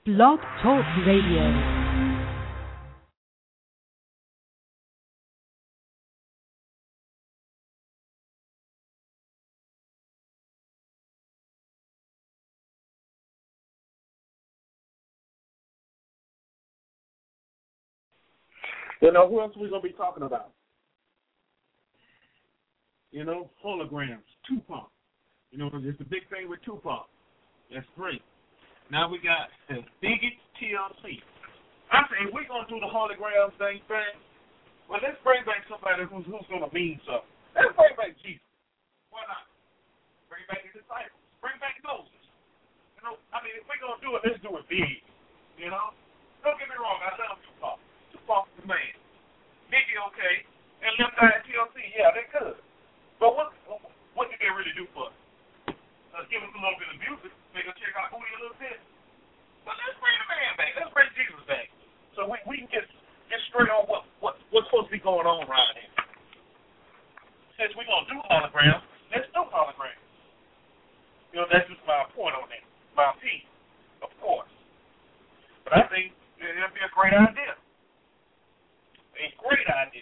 Blog Talk Radio. You know, who else are we going to be talking about? You know, holograms, Tupac. You know, it's the big thing with Tupac. That's great. Now we got the biggest TLC. I say, if we're going to do the hologram thing, well, let's bring back somebody who's going to mean something. Let's bring back Jesus. Why not? Bring back the disciples. Bring back Moses. You know, I mean, if we're going to do it, let's do it big. You know? Don't get me wrong, I love Tupac. Tupac's the man. Biggie, okay. And Left Eye TLC, yeah, they could. But what did they really do for us? Give us a little bit of music, make us check out Hootie a little bit. But let's bring the man back. Let's bring Jesus back. So we can get straight on what's supposed to be going on right here. Since we're going to do holograms, let's do holograms. You know, that's just my point on that. My opinion, of course. But I think it'll be a great idea. A great idea.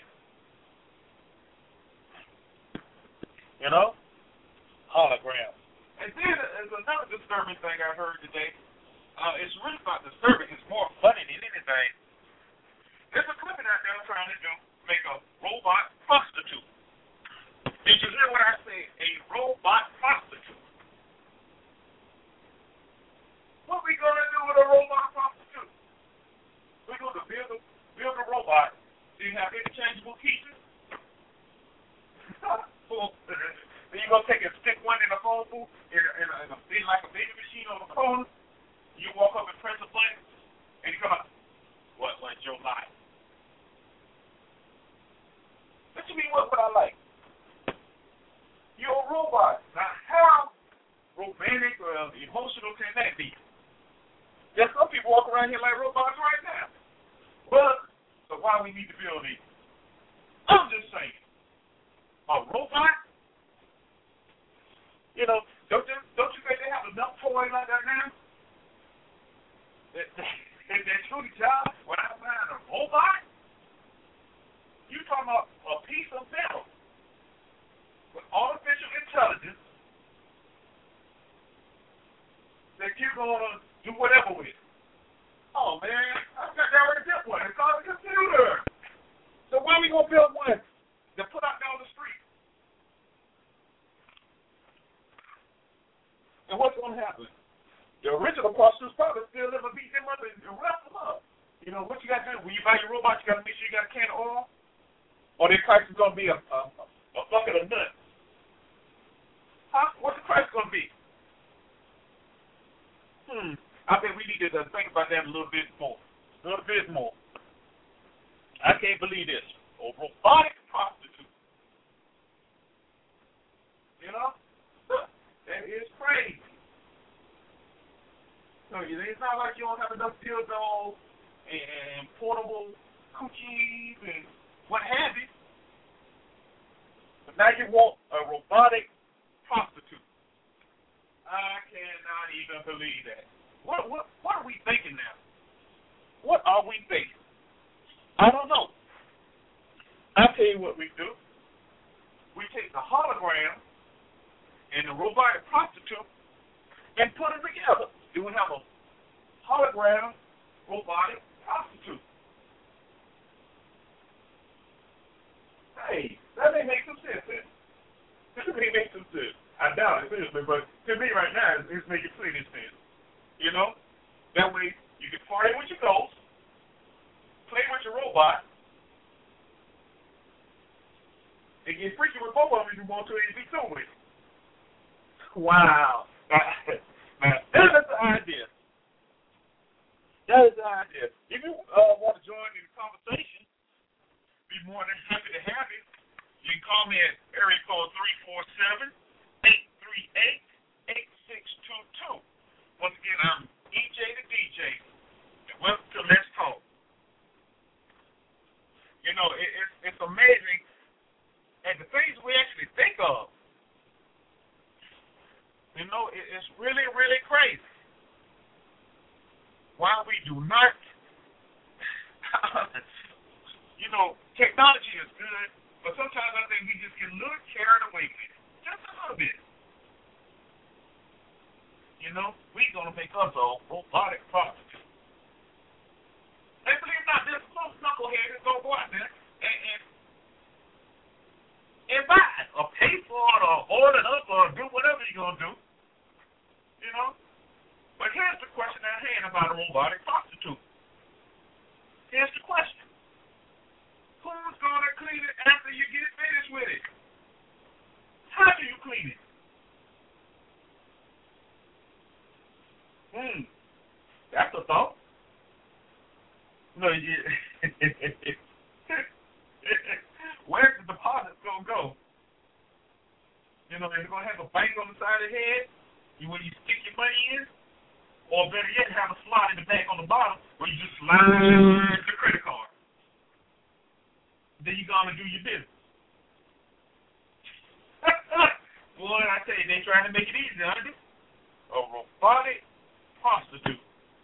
You know? Holograms. And then there's another disturbing thing I heard today. It's really not disturbing. It's more funny than anything. There's a company out there trying to make a robot prostitute. Did you hear what I said? A robot prostitute. What we going to do with a robot prostitute? We're going to build a robot. Do you have interchangeable pieces? Then you're going to take and stick one in a phone booth in like a baby machine on the corner. You walk up and press a button, and you come out. What's your life? What you mean, what I like? You're a robot. Now, how romantic or emotional can that be? There's some people walking around here like robots right now. But, so why we need to build these? I'm just saying. A robot? You know, don't you think they have enough toys like that now? That truly job without buying a robot? You talking about a piece of metal with artificial intelligence that you're gonna do whatever with. Oh man, I got that already built one. It's on the computer. So why are we gonna build one to put out there on the street? And what's going to happen? The original prostitutes probably still live and beat them up and wrap them up. You know, what you got to do? When you buy your robot, you got to make sure you got a can of oil, or their price is going to be a bucket of nuts. Huh? What's the price going to be? I think we need to think about that a little bit more. I can't believe this. A robotic prostitute. You know? That is crazy. So it's not like you don't have enough dildos and portable coochies and what have you. But now you want a robotic prostitute. I cannot even believe that. What are we thinking now? What are we thinking? I don't know. I'll tell you what we do. We take the hologram and the robotic prostitute and put them together. Do we have a hologram robotic prostitute? Hey, that may make some sense then. This may make some sense. I doubt it, seriously, but to me right now, it's making plenty of sense. You know? That way, you can party with your ghost, play with your robot, and get freaky with both of them if you want to, and be two with it. Wow. Now, that is the idea. If you want to join in the conversation, be more than happy to have you. You can call me at area code 347-838-8622. Once again, I'm EJ the DJ. And welcome to Let's Talk. You know, it's amazing at the things we actually think of. You know, it's really, really crazy. why we do not, technology is good, but sometimes I think we just get a little carried away with it. Just a little bit. We're going to make us a robotic prostitute. And believe it or not, this little knucklehead is going to go out there and buy it, or pay for it, or order it up, or do whatever you're going to do. But here's the question at hand about a robotic prostitute. Here's the question. Who's going to clean it after you get finished with it? How do you clean it? That's a thought. Where's the deposit going to go? Is it going to have a bank on the side of the head when you stick your money in? Or better yet, have a slot in the back on the bottom where you just slide the credit card. Then you're going to do your business. Boy, I tell you, they trying to make it easy, aren't they? A robotic prostitute.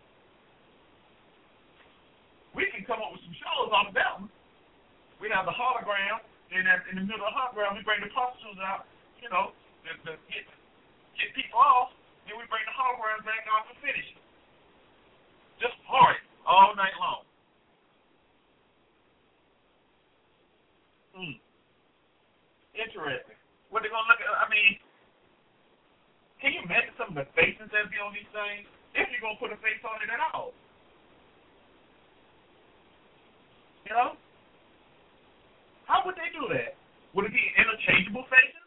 We can come up with some shows on that one. We have the hologram, and in the middle of the hologram, we bring the prostitutes out, to get people off. Then we bring the hologram back off and finish it. Just party all night long. Interesting. What they gonna look at? Can you imagine some of the faces that be on these things? If you're gonna put a face on it at all. How would they do that? Would it be interchangeable faces?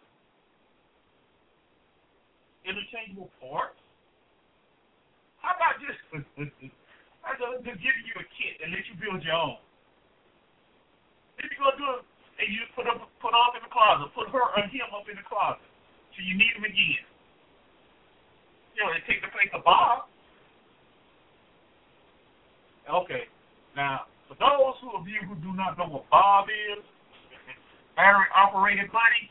Interchangeable parts? How about just giving you a kit and let you build your own? If you're gonna do it and you put off in the closet, put her or him up in the closet till you need him again. They take the place of Bob. Okay, now for those of you who do not know what Bob is, battery operated bunny,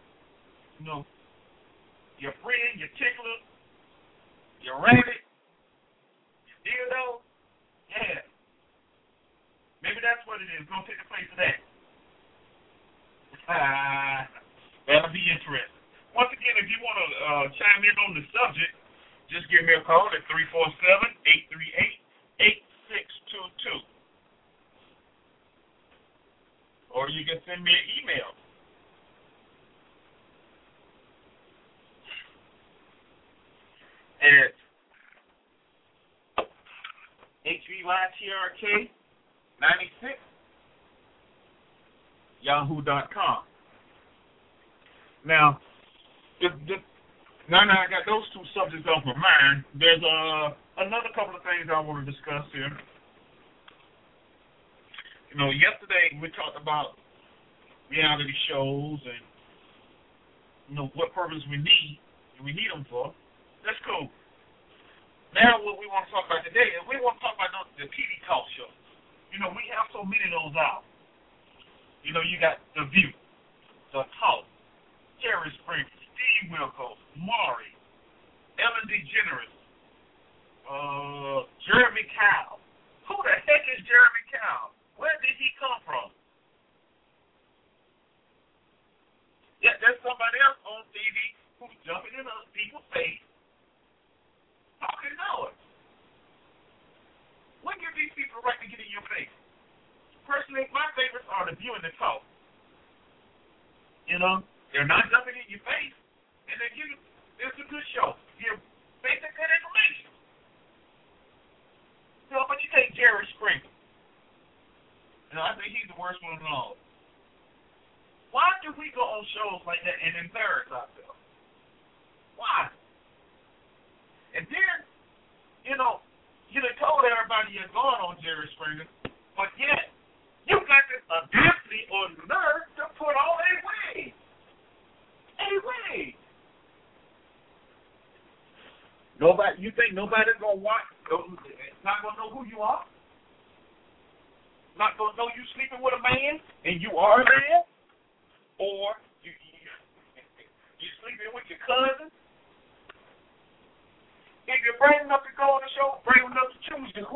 your friend, your tickler, your rabbit, your dildo, yeah. Maybe that's what it is. Go take the place of that. That'll be interesting. Once again, if you want to chime in on the subject, just give me a call at 347-838-8622. Or you can send me an email. At HVYTRK96 yahoo.com. Now I got those two subjects off my mind. There's another couple of things I want to discuss here. Yesterday we talked about reality shows and what purpose we need them for. That's cool. Now what we want to talk about today is we want to talk about the TV talk shows. We have so many of those out. You got The View, The Talk, Jerry Springer, Steve Wilkos, Maury, Ellen DeGeneres, Jeremy Kyle. Who the heck is Jeremy Kyle? Where did he come from? Yeah, there's somebody else on TV who's jumping in other people's face, talking noise. What give these people the right to get in your face? Personally, my favorites are The View and The Talk. They're not jumping in your face, and they give you, it's a good show. Give basic good information. But you take Jerry Springer. I think he's the worst one of all. Why do we go on shows like that and embarrass ourselves? Why? And then, you done told everybody you're going on Jerry Springer, but yet, you got this audacity or nerve to put on a wig. A wig. You think nobody's going to watch, not going to know who you are? Not going to know you sleeping with a man and you are a man? Or you sleeping with your cousin? If you're brave enough to go on the show, brave enough to choose your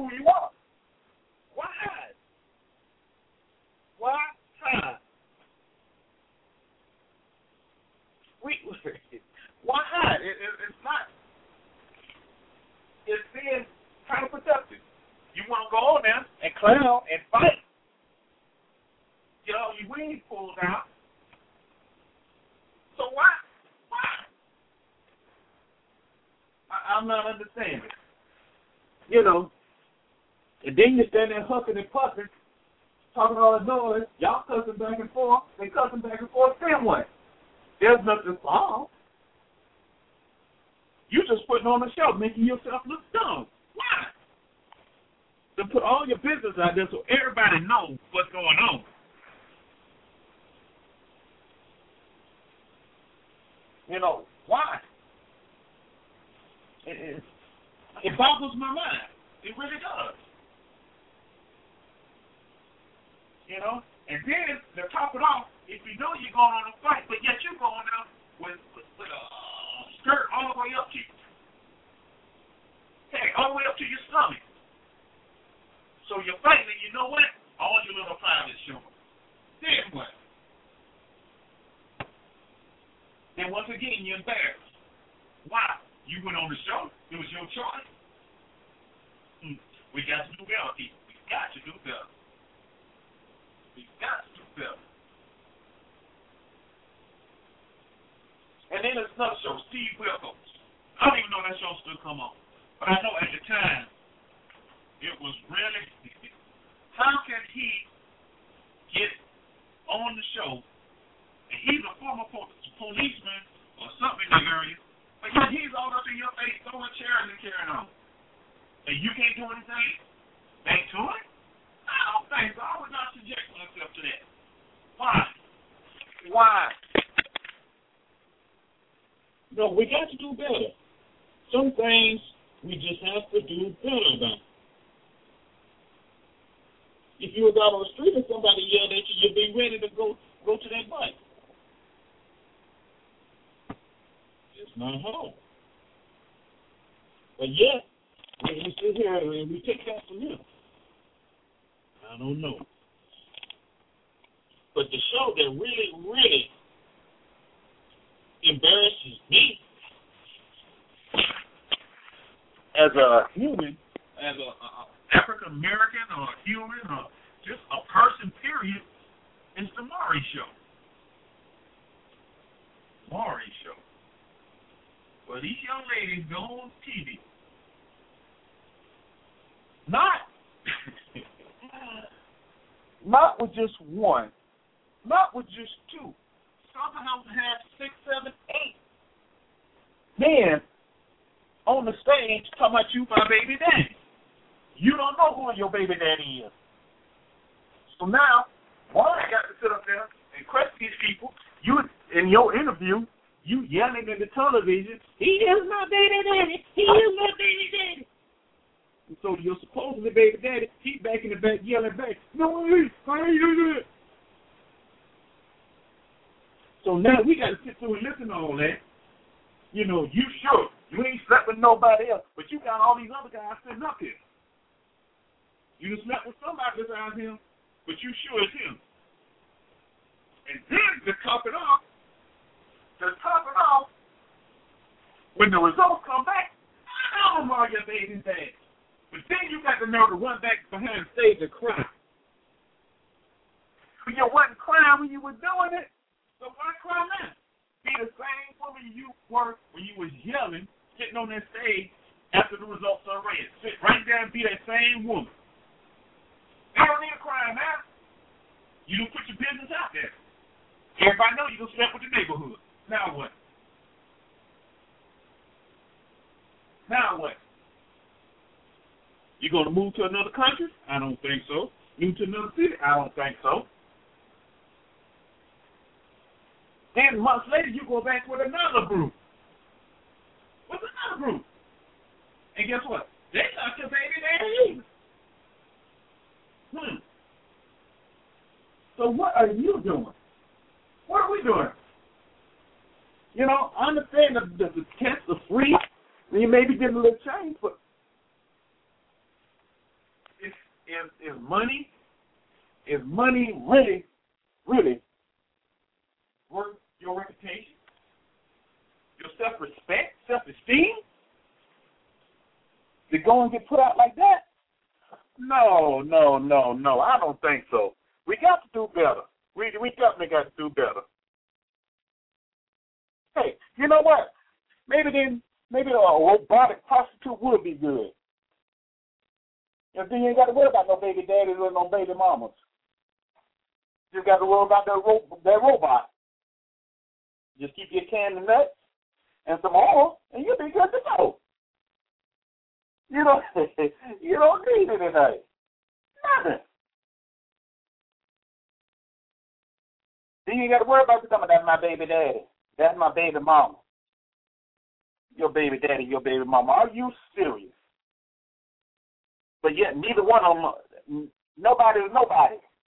foul and fight. Get all your wings pulled out. So why? I'm not understanding. You know, and then you stand there huffing and puffing, talking all the noise. Y'all cussing back and forth. They cussing back and forth. Then what? There's nothing solved. You just putting on a show, making yourself look dumb. Why? To put all your business out there so everybody knows what's going on. You know, why? It boggles my mind. It really does. You know? And then, to top it off, if you know you're going on a fight, but yet you're going out with a skirt all the way up to you. Hey, all the way up to your stomach. So you're fighting, and you know what? All your little privates showing. Then what? Then once again, you're embarrassed. Why? You went on the show. It was your choice. We got to do better, people. We got to do better. We got to do better. And then there's another show, Steve Wilkos. I don't even know that show still come on. But I know at the time, it was really, how can he get on the show, and he's a former policeman or something in the area, but yet he's all up in your face throwing chairs and carrying on. And you can't do anything back to it? I don't think so. I would not subject myself to that. Why? No, we got to do better. Some things we just have to do better about. If you was out on the street and somebody yelled at you, you'd be ready to go to that fight. It's not hard. But yet, when we sit here and we take that from him, I don't know. But the show that really, really embarrasses me as a human, as a African American or a human or just a person, period, is the Maury Show. Maury Show. Well, these young ladies go on TV. Not with just one. Not with just two. Some of them have 6, 7, 8 men on the stage talking about you, my baby daddy. You don't know who your baby daddy is. So now, Maury got to sit up there and question these people. You, in your interview, you yelling at the television, he is my baby daddy. He is my baby daddy. And so your supposedly baby daddy, he's back in the back yelling back, no, I ain't doing that. So now we got to sit through and listen to all that. You know, you sure. You ain't slept with nobody else, but you got all these other guys sitting up here. You done slept with somebody besides him, but you sure it's him. And then to top it off, when the results come back, I don't know your baby's dad. But then you got the nerve to run back behind the stage and cry. You wasn't crying when you were doing it, so why cry now? Be the same woman you were when you was yelling, sitting on that stage after the results are read. Sit right there and be that same woman. You don't need to cry now. You don't put your business out there. Everybody know you don't sleep with the neighborhood. Now what? You going to move to another country? I don't think so. Move to another city? I don't think so. Then months later, you go back with another group. What's another group? And guess what? They not your baby daddy either. So what are you doing? What are we doing? You know, I understand the tests are free, and you may be getting a little change, but is money really, really worth your reputation, your self-respect, self-esteem? To go and get put out like that? No. I don't think so. We got to do better. We definitely got to do better. Hey, you know what? Maybe a robotic prostitute would be good. And then you ain't got to worry about no baby daddies or no baby mamas. You just got to worry about that robot. Just keep your can of nuts and some oil, and you'll be good to go. You don't need anything. Nothing. Then you ain't got to worry about something. That's my baby daddy. That's my baby mama. Your baby daddy, your baby mama. Are you serious? But yet neither one of them, nobody is nobody.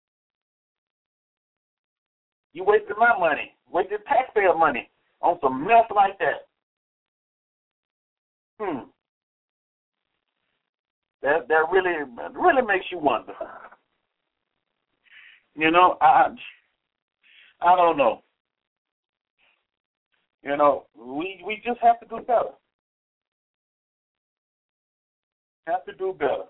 You wasted my money, wasted taxpayer money on some mess like that. That really makes you wonder. You know, I don't know. You know, we just have to do better. Have to do better.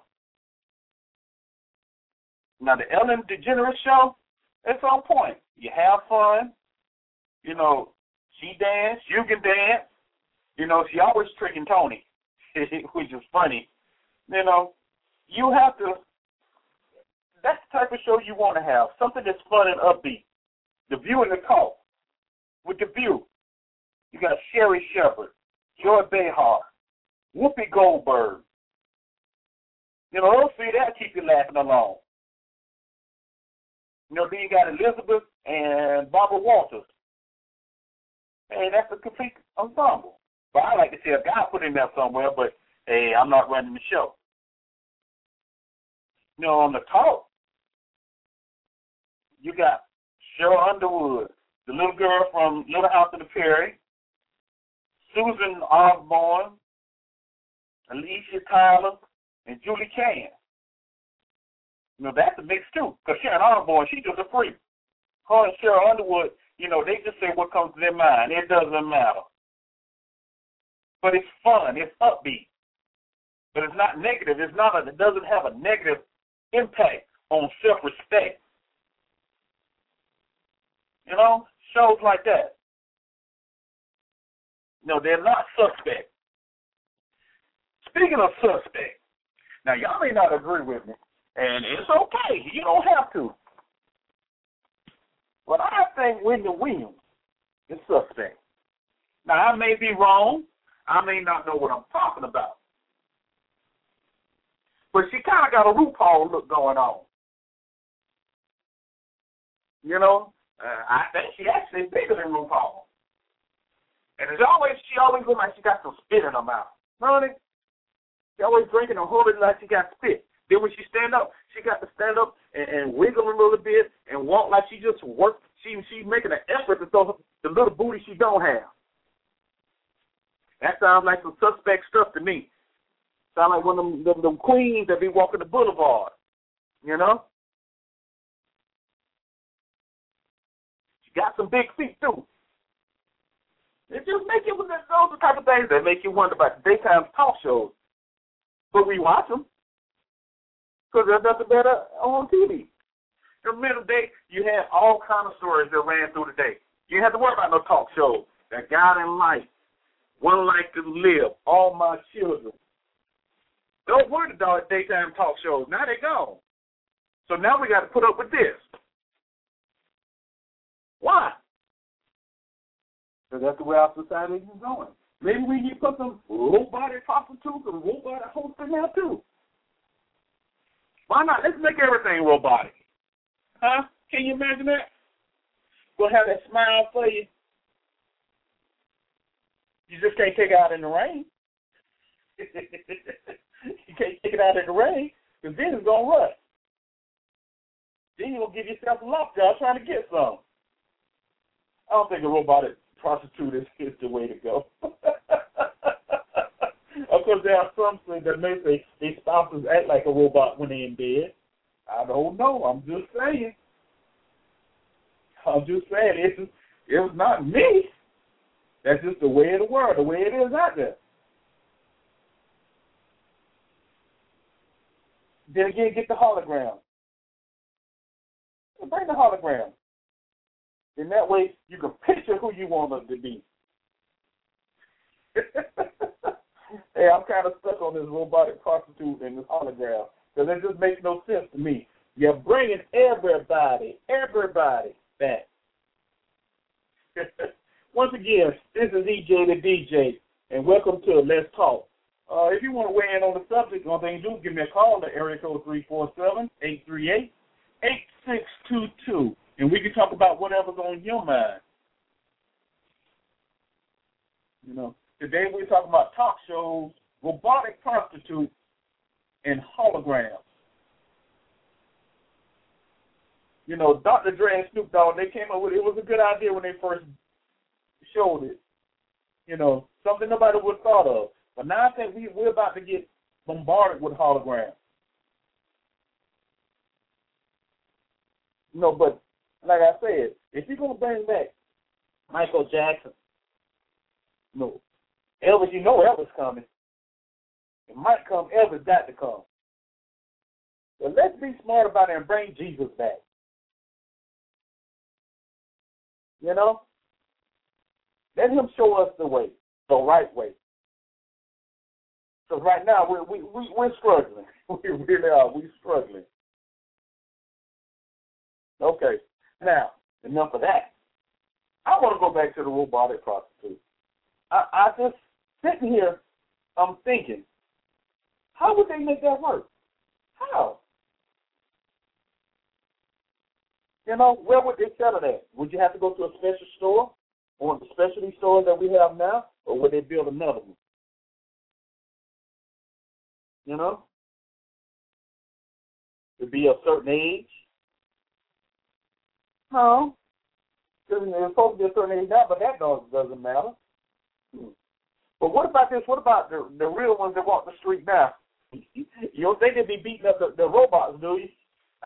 Now, the Ellen DeGeneres show, it's on point. You have fun. You know, she dance, you can dance. You know, she always tricking Tony, which is funny. You know, you have to, that's the type of show you want to have, something that's fun and upbeat. The View and the Call. With The View, you got Sherry Shepherd, Joy Behar, Whoopi Goldberg. You know, those three, that'll keep you laughing along. You know, then you got Elizabeth and Barbara Walters. Hey, that's a complete ensemble. But I like to see a guy put in there somewhere, but, hey, I'm not running the show. You know, on the Talk, you got Cheryl Underwood, the little girl from Little House on the Prairie, Susan Osborne, Alicia Tyler, and Julie Cann. You know, that's a mix too, because Sharon Osborne, she's just a freak. Her and Cheryl Underwood, you know, they just say what comes to their mind. It doesn't matter. But it's fun. It's upbeat. But it's not negative. It doesn't have a negative impact on self-respect. You know, shows like that. No, they're not suspect. Speaking of suspect, now y'all may not agree with me, and it's okay. You don't have to. But I think Wendy Williams is suspect. Now, I may be wrong. I may not know what I'm talking about. But she kind of got a RuPaul look going on. You know, I think she actually is bigger than RuPaul. And she always looks like she got some spit in her mouth. Honey, she always drinking and holding like she got spit. Then when she stand up, she got to stand up and wiggle a little bit and walk like she just worked. She's making an effort to throw the little booty she don't have. That sounds like some suspect stuff to me. Sound like one of them queens that be walking the boulevard, you know? She got some big feet, too. It just make you, those are the type of things that make you wonder about the daytime talk shows. But we watch them because there's nothing better on TV. In the middle of the day, you had all kind of stories that ran through the day. You didn't have to worry about no talk shows. That God in life, One Life to Live, All My Children. Don't worry about daytime talk shows. Now they're gone. So now we got to put up with this. Why? Because that's the way our society is going. Maybe we need to put some robotic prostitutes and robotic hosts in there too. Why not? Let's make everything robotic. Huh? Can you imagine that? We'll have that smile for you. You just can't take it out in the rain. You can't take it out in the rain because then it's going to rust. Then you're going to give yourself a lockjaw trying to get some. I don't think a robotic prostitute is the way to go. Of course, there are some things that may say their spouses act like a robot when they're in bed. I don't know. I'm just saying. It's not me. That's just the way of the world, the way it is out there. Then again, get the hologram. Bring the hologram. And that way, you can picture who you want them to be. Hey, I'm kind of stuck on this robotic prostitute and this hologram because it just makes no sense to me. You're bringing everybody back. Once again, this is EJ the DJ, and welcome to Let's Talk. If you want to weigh in on the subject, one thing you do, give me a call at area code 347-838-8622, and we can talk about whatever's on your mind. You know, today we're talking about talk shows, robotic prostitutes, and holograms. You know, Dr. Dre and Snoop Dogg, they came up with it. It was a good idea when they first showed it. You know, something nobody would have thought of. But now I think we're about to get bombarded with holograms. You know, but like I said, if you're going to bring back Michael Jackson, no, Elvis, you know Elvis coming. It might come, Elvis got to come. But let's be smart about it and bring Jesus back. You know? Let him show us the way, the right way. So right now, we're struggling. We really are. We're struggling. Okay. Now, enough of that. I want to go back to the robotic prostitute. I just sitting here, I'm thinking, how would they make that work? How? You know, where would they sell it at? Would you have to go to a special store, or the specialty stores that we have now, or would they build another one? You know? To be a certain age? No. Because it's supposed to be a certain age now, but that doesn't matter. But what about this? What about the real ones that walk the street now? You don't think they'd be beating up the robots, do you?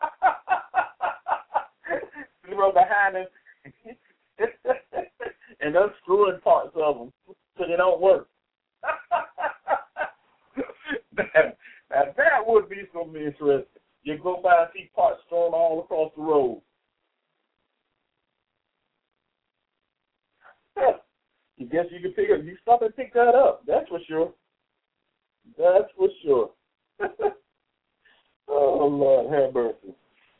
You run behind them and unscrewing parts of them so they don't work. Now that would be something interesting. You go by and see parts thrown all across the road. You guess you can pick up. You stop and pick that up. That's for sure. That's for sure. Oh, Lord, have mercy.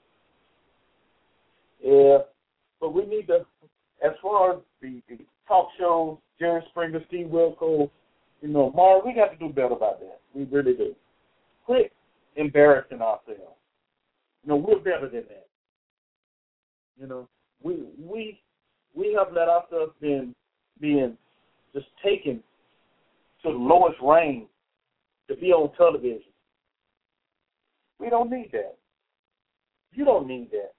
Yeah, but we need to, as far as the talk shows, Jerry Springer, Steve Wilkos, you know, Mara, we got to do better about that. We really do. Quit embarrassing ourselves. You know, we're better than that. You know, we have let ourselves being just taken to the lowest range to be on television. We don't need that. You don't need that.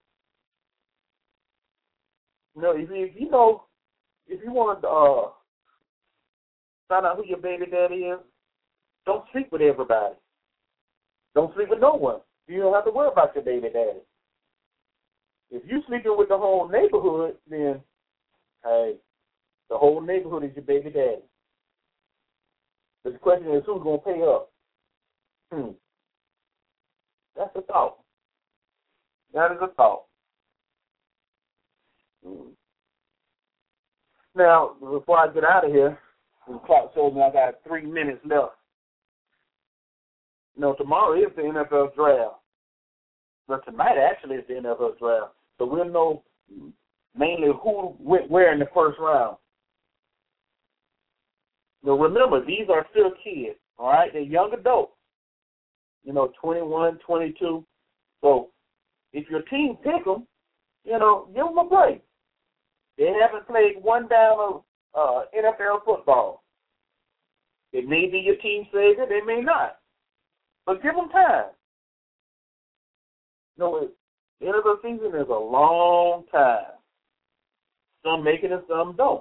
You know, if you want to find out who your baby daddy is, don't sleep with everybody. Don't sleep with no one. You don't have to worry about your baby daddy. If you sleeping with the whole neighborhood, then, hey, the whole neighborhood is your baby daddy. But the question is, who's going to pay up? That's a thought. That is a thought. Now, before I get out of here, the clock shows me I got 3 minutes left. You know, tomorrow is the NFL draft. But tonight actually is the NFL draft. So we'll know mainly who went where in the first round. Now remember, these are still kids, all right? They're young adults, 21, 22. So if your team pick them, give them a break. They haven't played one down of NFL football. It may be your team savior, they may not. But give them time. The NFL season is a long time. Some make it and some don't.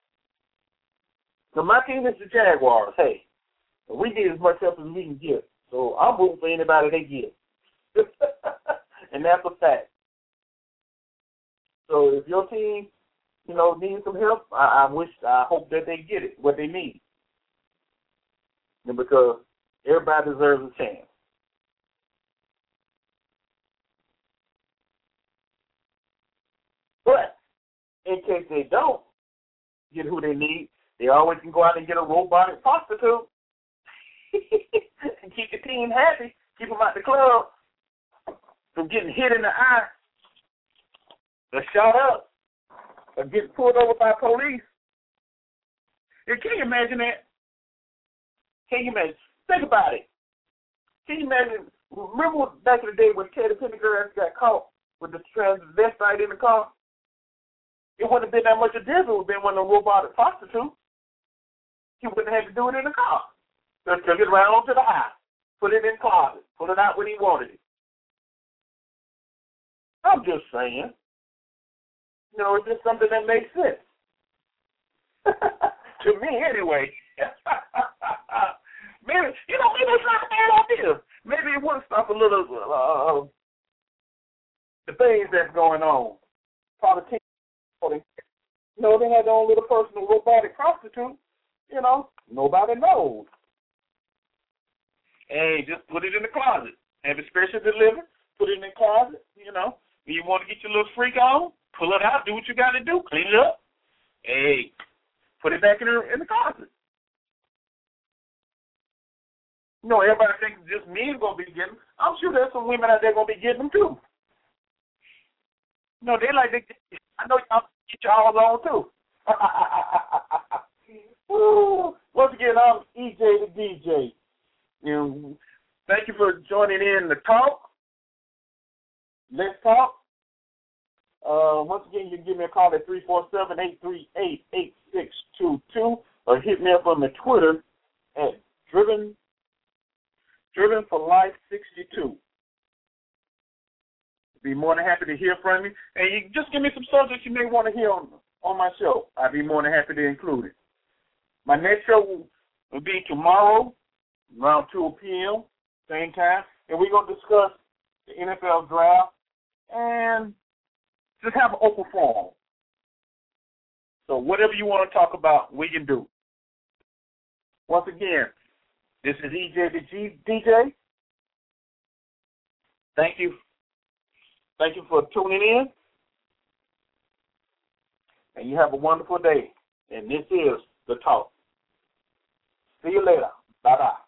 So my team is the Jaguars. Hey, we need as much help as we can get. So I'm rooting for anybody they get. And that's a fact. So if your team, needs some help, I hope that they get it, what they need. And because everybody deserves a chance. case they don't get who they need, they always can go out and get a robotic prostitute and keep the team happy, keep them out the club from getting hit in the eye, or shot up, or getting pulled over by police. And can you imagine that? Can you imagine? Think about it. Can you imagine? Remember back in the day when Teddy Pendergrass got caught with the transvestite in the car? It wouldn't have been that much of a difference. It would have been one of the robotic prostitutes. He wouldn't have had to do it in the car. Just took it right onto the house, put it in the closet, pull it out when he wanted it. I'm just saying. You know, it's just something that makes sense. To me, anyway. Maybe it's not a bad idea. Maybe it would stop a little the things that's going on. Politics. They had their own little personal robotic prostitute. Nobody knows. Hey, just put it in the closet. Have it special delivered. Put it in the closet. You want to get your little freak on? Pull it out. Do what you got to do. Clean it up. Hey, put it back in the closet. Everybody thinks just men going to be getting them. I'm sure there's some women out there going to be getting them too. They like to. I know y'all get y'all on too. Once again, I'm EJ the DJ. Thank you for joining in the talk. Let's talk. Once again, you can give me a call at 347-838-8622 or hit me up on the Twitter at Driven for Life 62. Be more than happy to hear from you. And you just give me some subjects you may want to hear on my show. I'd be more than happy to include it. My next show will be tomorrow around 2 p.m., same time. And we're going to discuss the NFL draft and just have an open forum. So whatever you want to talk about, we can do. Once again, this is EJ the DJ. Thank you. Thank you for tuning in. And you have a wonderful day. And this is The Talk. See you later. Bye-bye.